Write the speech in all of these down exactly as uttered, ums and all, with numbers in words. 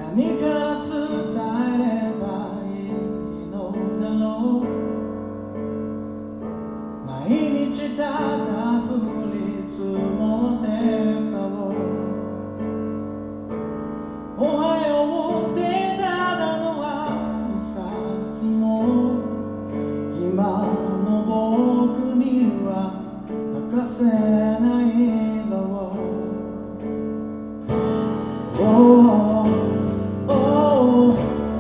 何から伝えればいいのだろう。毎日ただ降り積もって草をおはようってただの挨拶も今の僕には欠かせないだろう。Oh, oh, oh,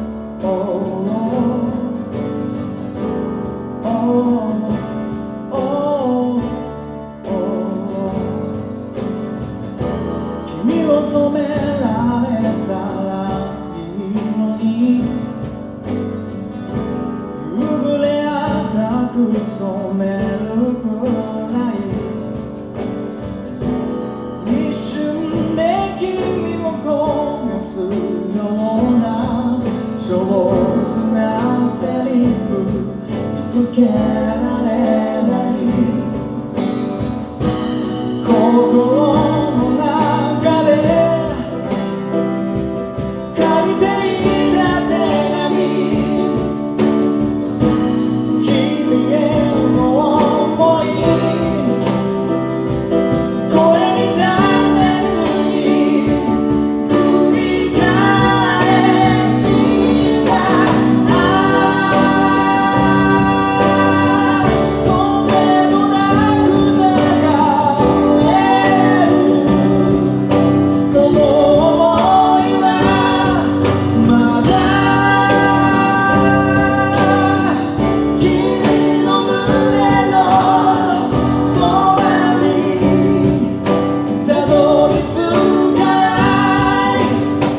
oh, oh, oh, oh. 君を染められたらいいのに夕暮れ赤く染めるくらい一瞬で君を焦がすような上手なセリフ見つけられない心の中で書いていた手紙君への想い声に出せずに繰り返したああとめどなく流れるこの想いはまだ君の胸のそばにたどり着かない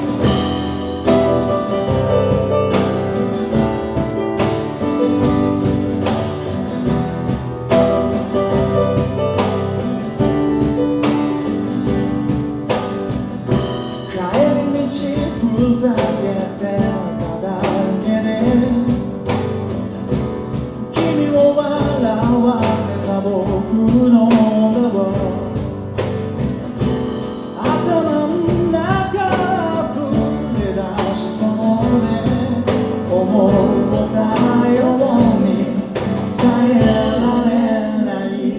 帰り道ふざけてただけで君を笑わせた僕の顔頭の中溢れ出しそうで思ったように伝えられない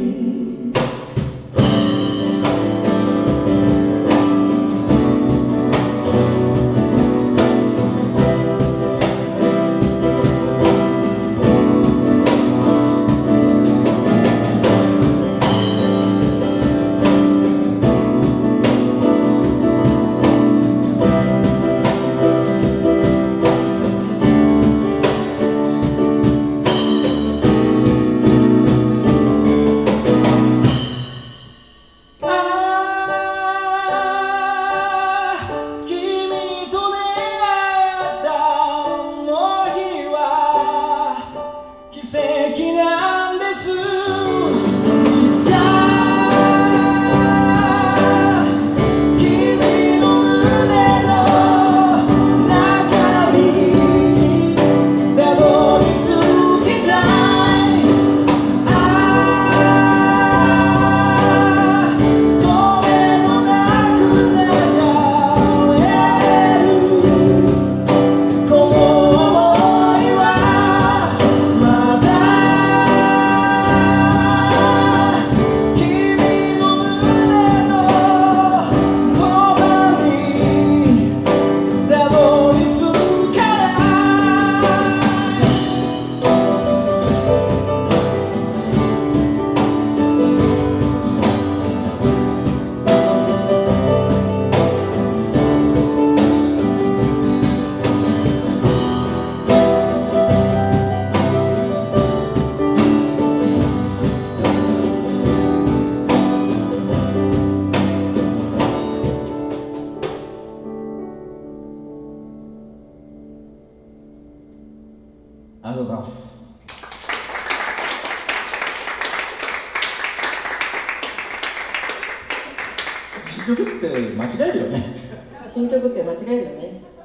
ありがとうございます。新曲って間違えるよね。 新曲って間違えるよね。